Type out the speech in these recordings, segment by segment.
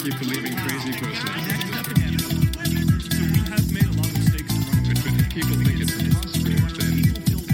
keep believing crazy person. So we have made a lot of mistakes along the way, but if people think it's impossible, then...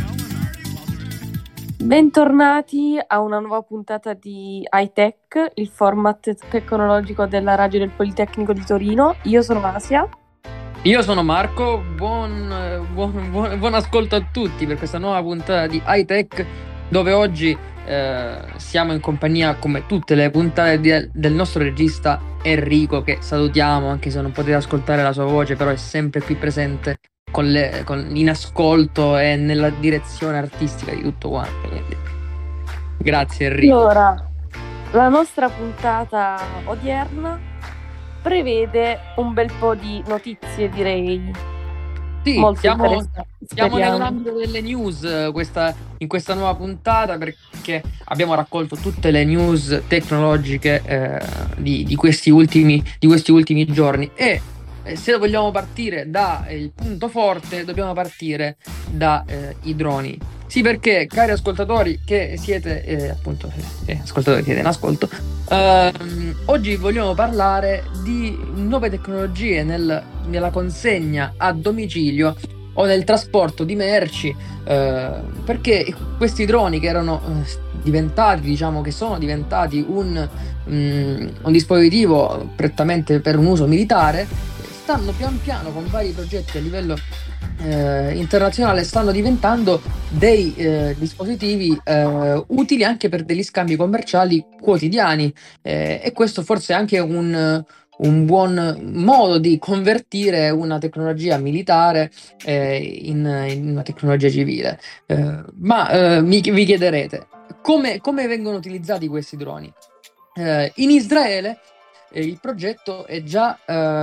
Bentornati a una nuova puntata di iTech, il format tecnologico della radio del Politecnico di Torino. Io sono Asia. Io sono Marco, buon ascolto a tutti per questa nuova puntata di iTech, dove oggi siamo in compagnia, come tutte le puntate, del nostro regista Enrico, che salutiamo, anche se non potete ascoltare la sua voce, però è sempre qui presente in ascolto e nella direzione artistica di tutto quanto. Quindi, grazie Enrico. Allora, la nostra puntata odierna prevede un bel po' di notizie, direi. Sì, molto siamo nell'ambito delle news in questa nuova puntata, perché abbiamo raccolto tutte le news tecnologiche di questi ultimi giorni, e se vogliamo partire dal punto forte dobbiamo partire dai droni. Sì, perché, cari ascoltatori che siete ascoltatori che siete in ascolto, oggi vogliamo parlare di nuove tecnologie nella consegna a domicilio o nel trasporto di merci, perché questi droni che erano sono diventati un dispositivo prettamente per un uso militare, stanno pian piano, con vari progetti a livello internazionale, stanno diventando dei dispositivi utili anche per degli scambi commerciali quotidiani, e questo forse è anche un buon modo di convertire una tecnologia militare in una tecnologia civile. Ma vi chiederete come vengono utilizzati questi droni? In Israele il progetto è già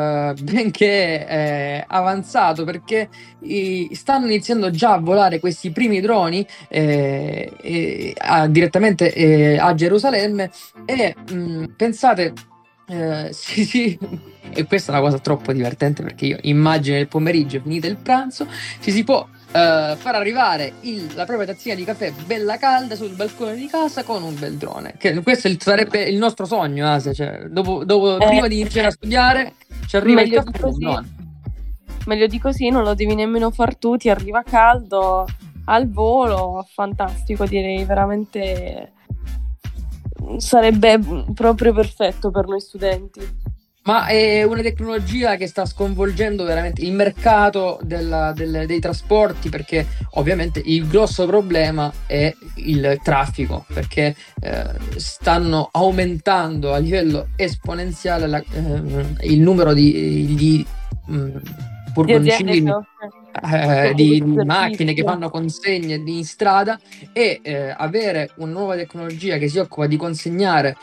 benché avanzato, perché stanno iniziando già a volare questi primi droni direttamente a Gerusalemme, e pensate, sì, e questa è una cosa troppo divertente, perché io immagino il pomeriggio, finito il pranzo, si può far arrivare la propria tazzina di caffè bella calda sul balcone di casa con un bel drone, che questo sarebbe il nostro sogno, Asia. Cioè, dopo prima di iniziare a studiare ci arriva il caffè con un drone. Meglio di così non lo devi nemmeno far tu, ti arriva caldo al volo, fantastico, direi. Veramente sarebbe proprio perfetto per noi studenti. Ma è una tecnologia che sta sconvolgendo veramente il mercato dei trasporti, perché ovviamente il grosso problema è il traffico, perché stanno aumentando a livello esponenziale il numero di furgoncini, di macchine che fanno consegne in strada, e avere una nuova tecnologia che si occupa di consegnare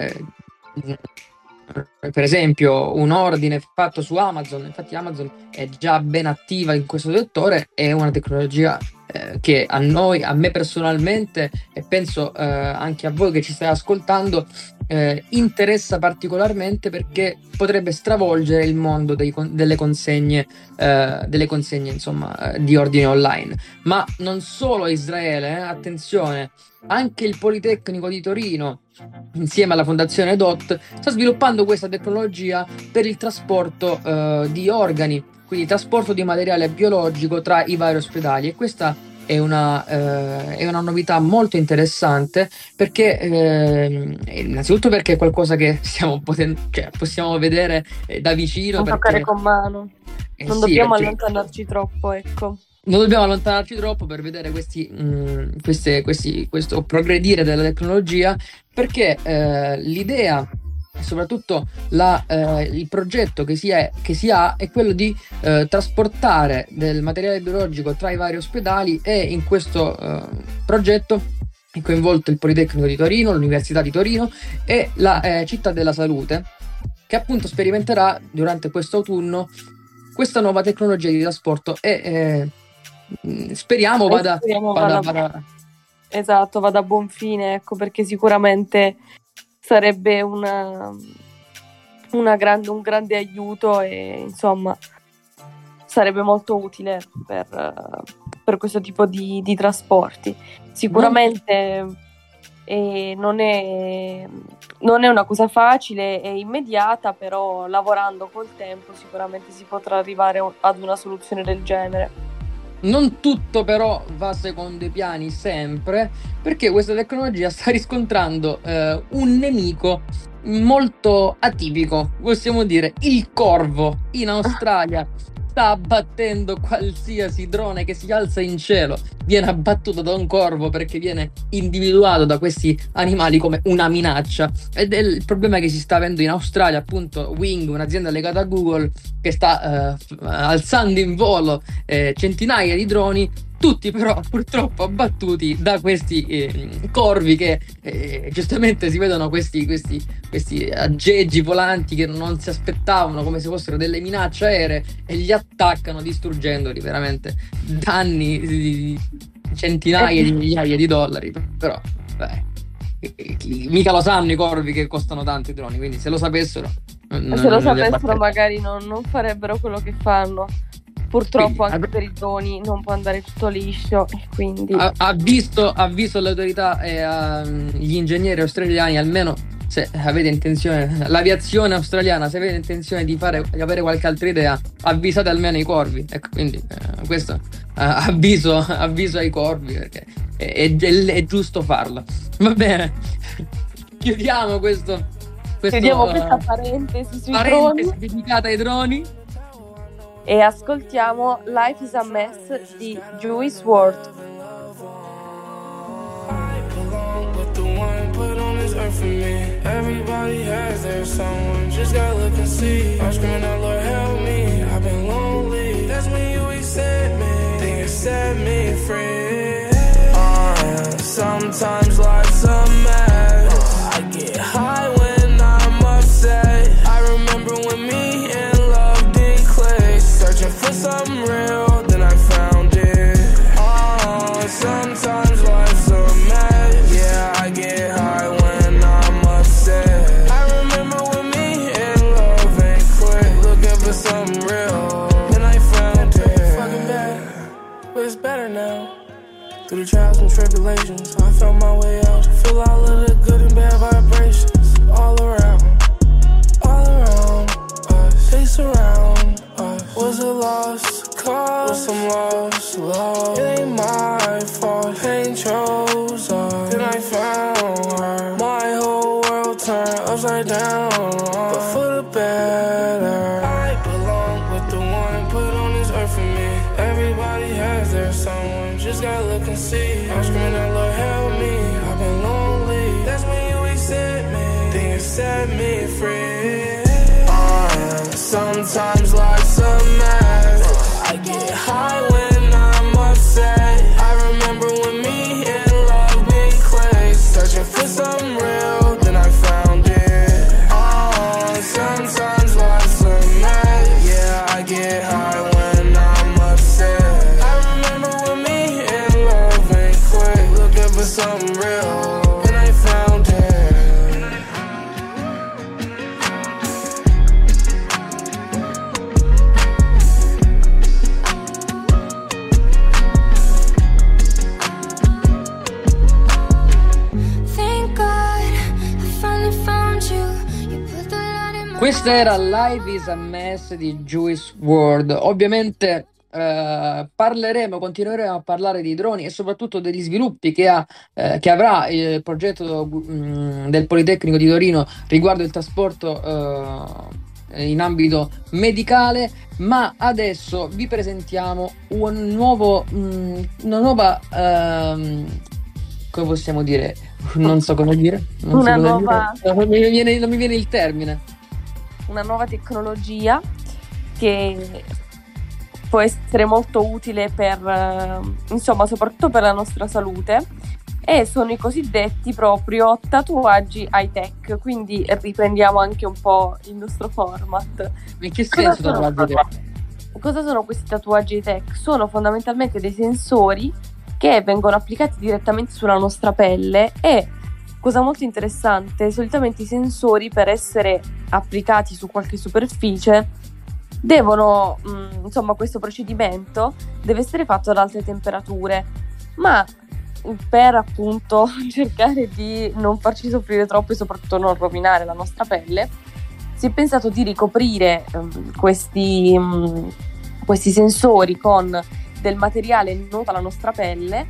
per esempio un ordine fatto su Amazon. Infatti Amazon è già ben attiva in questo settore, è una tecnologia che a me personalmente, e penso anche a voi che ci state ascoltando, interessa particolarmente, perché potrebbe stravolgere il mondo delle consegne insomma, di ordine online. Ma non solo Israele, attenzione, anche il Politecnico di Torino, insieme alla Fondazione DOT, sta sviluppando questa tecnologia per il trasporto di organi, quindi trasporto di materiale biologico tra i vari ospedali. E questa è una novità molto interessante, perché innanzitutto perché è qualcosa che possiamo vedere da vicino, toccare con mano, non dobbiamo allontanarci troppo, ecco. Non dobbiamo allontanarci troppo per vedere questo progredire della tecnologia, perché l'idea, e soprattutto il progetto che si ha è quello di trasportare del materiale biologico tra i vari ospedali, e in questo progetto è coinvolto il Politecnico di Torino, l'Università di Torino e la Città della Salute, che appunto sperimenterà durante questo autunno questa nuova tecnologia di trasporto, e speriamo vada a buon fine, ecco, perché sicuramente sarebbe un grande aiuto, e insomma sarebbe molto utile per questo tipo di trasporti. Sicuramente e non è una cosa facile e immediata, però lavorando col tempo sicuramente si potrà arrivare ad una soluzione del genere. Non tutto però va secondo i piani sempre, perché questa tecnologia sta riscontrando un nemico molto atipico, possiamo dire il corvo in Australia. Sta abbattendo qualsiasi drone che si alza in cielo, viene abbattuto da un corvo perché viene individuato da questi animali come una minaccia. Ed è il problema che si sta avendo in Australia, appunto. Wing, un'azienda legata a Google, che sta alzando in volo centinaia di droni, tutti però purtroppo abbattuti da questi corvi che giustamente si vedono questi aggeggi volanti che non si aspettavano, come se fossero delle minacce aeree, e li attaccano distruggendoli, veramente danni di centinaia di migliaia di dollari. Però mica lo sanno i corvi che costano tanto i droni, quindi se lo sapessero magari non farebbero quello che fanno. Purtroppo anche per i droni non può andare tutto liscio, quindi avviso alle autorità e agli ingegneri australiani, almeno se avete intenzione, l'aviazione australiana, se avete intenzione di avere qualche altra idea, avvisate almeno i corvi. Ecco, quindi questo avviso ai corvi, perché è giusto farlo. Va bene, chiudiamo questa parentesi sui droni dedicata ai droni. E ascoltiamo Life is a Mess di Juice WRLD. Everybody has their someone, just gotta look and see. I'm screaming out, Lord help me, I've been lonely. That's when you accept me, think you set me free. Sometimes life's a mess. I get high when I'm upset. I remember when me and love didn't click. Searching for something real, then I found it. Sometimes life's a mess. Yeah, I get high when I'm upset. I remember when me and love ain't click. Looking for something real, then I found it. Fucking bad, but it's better now. Through the trials and tribulations, I found my way out. Feel all of the good and bad vibrations all around us. They surround us. Was a lost cause, was some lost love. It ain't my fault, pain chose us. Then I found her. My whole world turned upside down, but for the better. I belong with the one put on this earth for me. Everybody has their someone, just gotta look and see. I'm screaming out, Lord help me, I've been lonely. That's when you accept me, think you set me free. Sometimes life's a mess. I get high when I'm upset. I remember when me and love didn't click. Searching for something real, then I found it. Sometimes life's a mess. Yeah, I get high when I'm upset. I remember when me and love ain't click. Looking for something real, then I found it. Questa era Life is a Mess di Juice WRLD. Ovviamente continueremo a parlare di droni e soprattutto degli sviluppi che avrà il progetto del Politecnico di Torino riguardo il trasporto in ambito medicale, ma adesso vi presentiamo una nuova come possiamo dire? Non so come dire. Non mi viene il termine. Una nuova tecnologia che può essere molto utile per, insomma, soprattutto per la nostra salute, e sono i cosiddetti proprio tatuaggi high-tech. Quindi riprendiamo anche un po' il nostro format. In che senso tatuaggi high-tech? Cosa sono questi tatuaggi high-tech? Sono fondamentalmente dei sensori che vengono applicati direttamente sulla nostra pelle e, cosa molto interessante, solitamente i sensori, per essere applicati su qualche superficie, devono, insomma, questo procedimento deve essere fatto ad alte temperature, ma per appunto cercare di non farci soffrire troppo e soprattutto non rovinare la nostra pelle, si è pensato di ricoprire questi sensori con del materiale noto alla nostra pelle,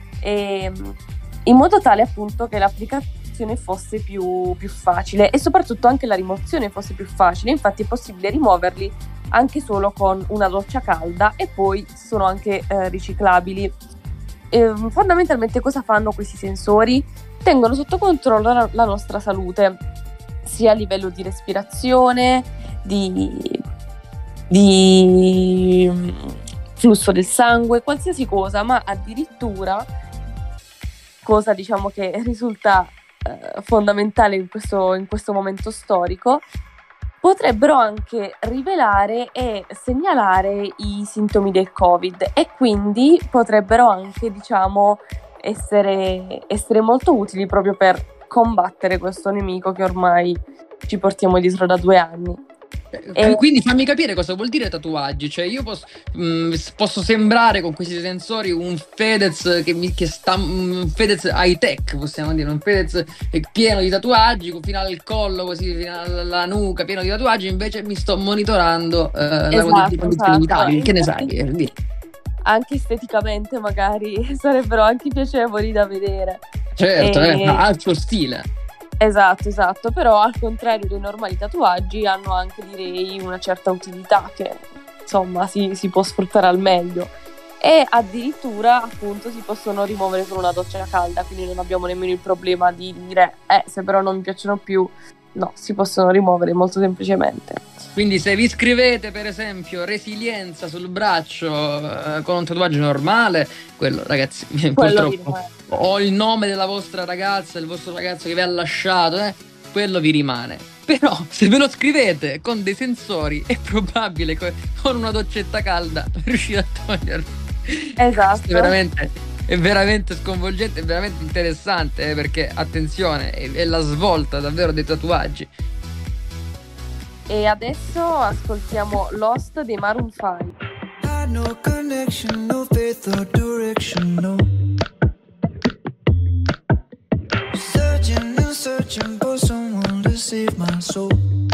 in modo tale appunto che l'applicazione fosse più facile e soprattutto anche la rimozione fosse più facile. Infatti è possibile rimuoverli anche solo con una doccia calda e poi sono anche riciclabili. Fondamentalmente cosa fanno questi sensori? Tengono sotto controllo la nostra salute, sia a livello di respirazione, di flusso del sangue, qualsiasi cosa, ma addirittura, cosa diciamo che risulta fondamentale in questo momento storico, potrebbero anche rivelare e segnalare i sintomi del Covid e quindi potrebbero anche, diciamo, essere molto utili proprio per combattere questo nemico che ormai ci portiamo dietro da 2 anni. Quindi fammi capire cosa vuol dire tatuaggi. Cioè io posso sembrare con questi sensori un Fedez che sta un Fedez high tech, possiamo dire, un Fedez pieno di tatuaggi fino al collo, così fino alla nuca, pieno di tatuaggi. Invece mi sto monitorando la condizione vitali. Che ne sai? Anche esteticamente magari sarebbero anche piacevoli da vedere. Certo, al suo stile. Esatto, però al contrario dei normali tatuaggi hanno anche, direi, una certa utilità che insomma si può sfruttare al meglio e addirittura appunto si possono rimuovere con una doccia calda, quindi non abbiamo nemmeno il problema di dire se però non mi piacciono più, no, si possono rimuovere molto semplicemente. Quindi se vi scrivete per esempio resilienza sul braccio con un tatuaggio normale, quello ragazzi purtroppo o il nome della vostra ragazza, il vostro ragazzo che vi ha lasciato, quello vi rimane. Però se ve lo scrivete con dei sensori è probabile che con una doccetta calda riuscite a toglierlo. Esatto. È veramente sconvolgente, è veramente interessante, perché attenzione, è la svolta davvero dei tatuaggi. E adesso ascoltiamo Lost dei Maroon 5. No connection, no faith or direction, no. Searching and searching for someone to save my soul.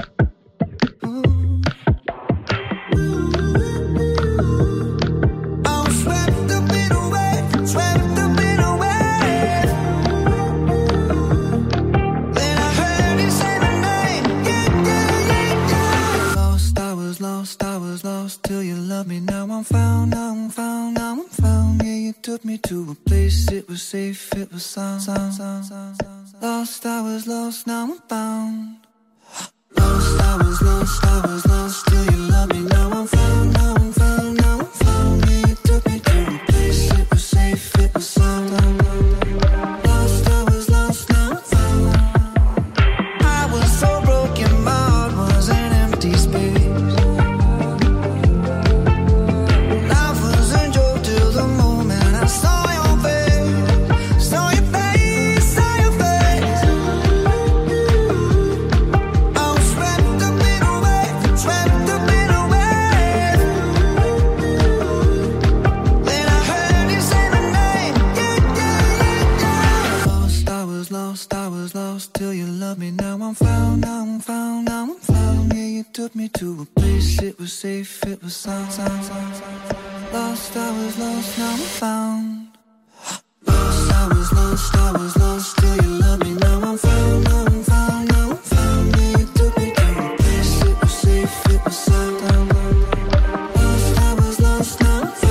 Lost till you love me. Now I'm found. Yeah, you took me to a place. It was safe, it was sound. Lost, I was lost. Now I'm found. Lost, I was lost till you love me. Now I'm found. Yeah, you took me to a place. It was safe, it was sound. Lost, I was lost. Now I'm found. I was so broken, my heart was an empty space. Till you love me. Now I'm found. Yeah, you took me to a place. It was safe, it was sound. Lost, I was lost. Now I'm found. Lost, I was lost. Till you love me. Now I'm found. Yeah, you took me to a place. It was safe, it was sound. Lost, I was lost. Now I'm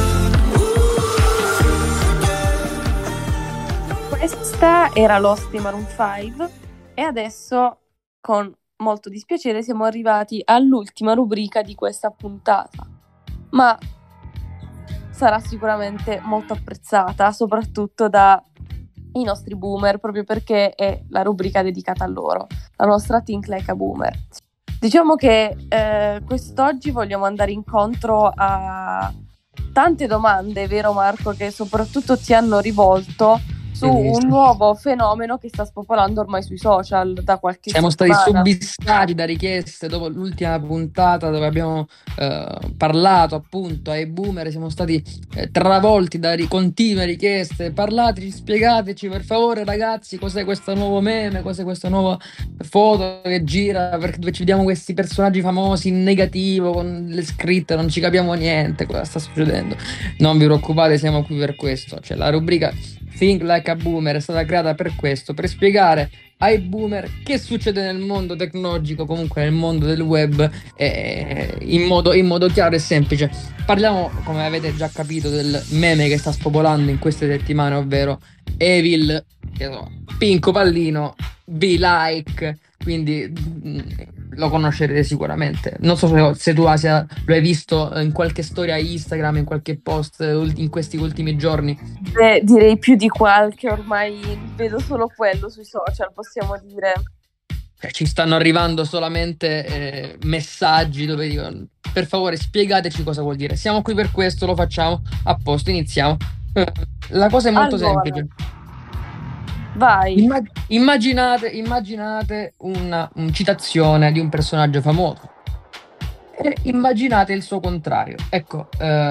found. Questa era Lost dei Maroon 5 e adesso con molto dispiacere siamo arrivati all'ultima rubrica di questa puntata, ma sarà sicuramente molto apprezzata soprattutto dai nostri boomer, proprio perché è la rubrica dedicata a loro, la nostra Think Like a Boomer. Diciamo che quest'oggi vogliamo andare incontro a tante domande, vero Marco, che soprattutto ti hanno rivolto su un nuovo fenomeno che sta spopolando ormai sui social da qualche Siamo stati settimana. subissati da richieste dopo l'ultima puntata dove abbiamo parlato appunto ai boomer, siamo stati travolti da continue richieste. Parlateci, spiegateci per favore ragazzi cos'è questo nuovo meme, cos'è questa nuova foto che gira, perché dove ci vediamo questi personaggi famosi in negativo con le scritte, non ci capiamo niente, cosa sta succedendo. Non vi preoccupate, siamo qui per questo. Cioè, la rubrica Think Like a Boomer è stata creata per questo, per spiegare ai boomer che succede nel mondo tecnologico, comunque nel mondo del web, in modo chiaro e semplice. Parliamo, come avete già capito, del meme che sta spopolando in queste settimane, ovvero Evil, Pinco Pallino, Be Like, quindi lo conoscerete sicuramente. Non so se tu Asia lo hai visto in qualche storia Instagram, in qualche post in questi ultimi giorni. Beh, direi più di qualche, ormai vedo solo quello sui social, possiamo dire. Ci stanno arrivando solamente messaggi dove dicono per favore spiegateci cosa vuol dire. Siamo qui per questo, lo facciamo, a posto, iniziamo. La cosa è molto semplice. Vai. Immaginate una citazione di un personaggio famoso e immaginate il suo contrario. Ecco,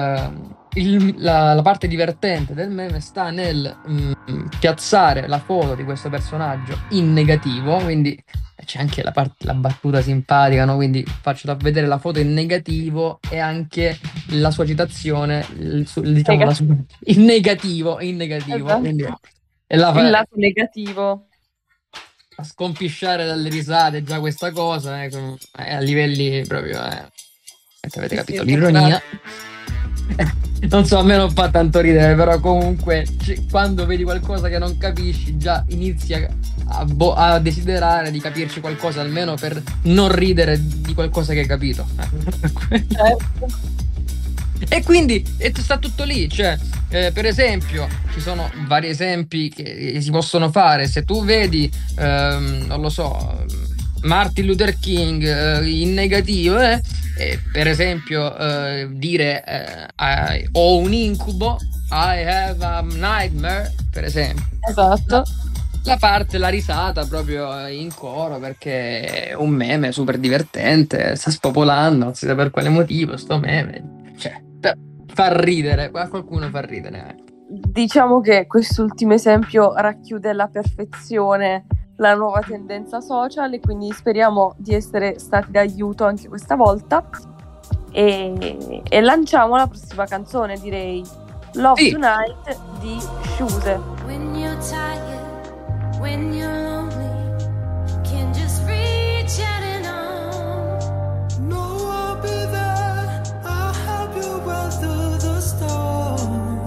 la parte divertente del meme sta nel piazzare la foto di questo personaggio in negativo, quindi c'è anche la battuta simpatica, no? Quindi faccio vedere la foto in negativo e anche la sua citazione, diciamo in negativo, esatto. quindi il lato negativo. A scompisciare dalle risate già questa cosa, a livelli proprio avete capito l'ironia. Non so, a me non fa tanto ridere, però comunque quando vedi qualcosa che non capisci già inizi a desiderare di capirci qualcosa, almeno per non ridere di qualcosa che hai capito. Certo. E quindi sta tutto lì, cioè per esempio ci sono vari esempi che si possono fare. Se tu vedi non lo so, Martin Luther King in negativo, per esempio dire ho un incubo, I have a nightmare, per esempio. Esatto. La risata proprio in coro, perché è un meme super divertente, sta spopolando, non si sa per quale motivo sto meme, cioè fa ridere, qualcuno fa ridere anche. Diciamo che quest'ultimo esempio racchiude alla perfezione la nuova tendenza social e quindi speriamo di essere stati d'aiuto anche questa volta e lanciamo la prossima canzone, direi Love Tonight di Shoes. When you're tired, when you're lonely, can just reach out and on. No, I'll be there. I'll help you weather the storm.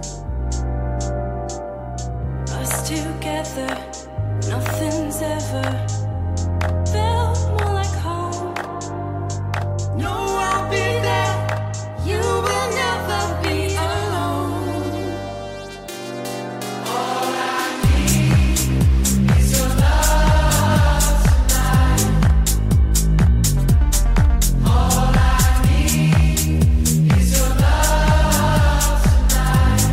Us together, nothing's ever felt more like home. No, I'll be there. You will never be alone. All I need is your love tonight. All I need is your love tonight.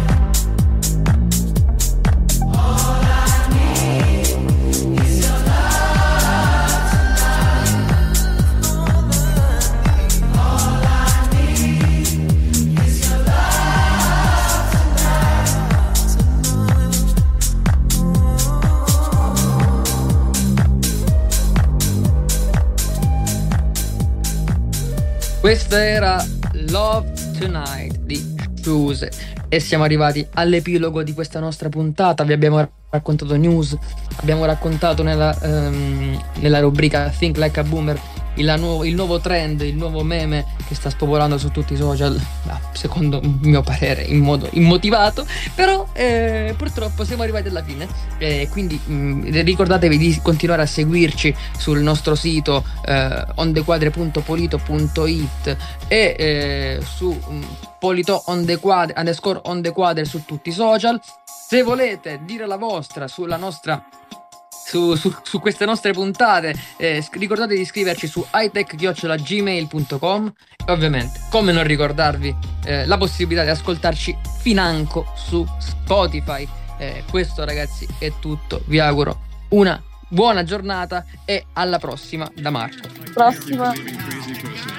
All I need is your love tonight. All I need is your love Questa era Love Tonight di Shoes e siamo arrivati all'epilogo di questa nostra puntata. Vi abbiamo raccontato news, abbiamo raccontato nella rubrica Think Like a Boomer il nuovo trend, il nuovo meme che sta spopolando su tutti i social, secondo mio parere in modo immotivato, però purtroppo siamo arrivati alla fine, quindi ricordatevi di continuare a seguirci sul nostro sito ondequadre.polito.it e su Polito on the quadre su tutti i social. Se volete dire la vostra sulla nostra su queste nostre puntate, ricordate di iscriverci su hightech@gmail.com e ovviamente, come non ricordarvi la possibilità di ascoltarci financo su Spotify. Questo ragazzi è tutto, vi auguro una buona giornata e alla prossima da Marco. Prossima. Crazy person.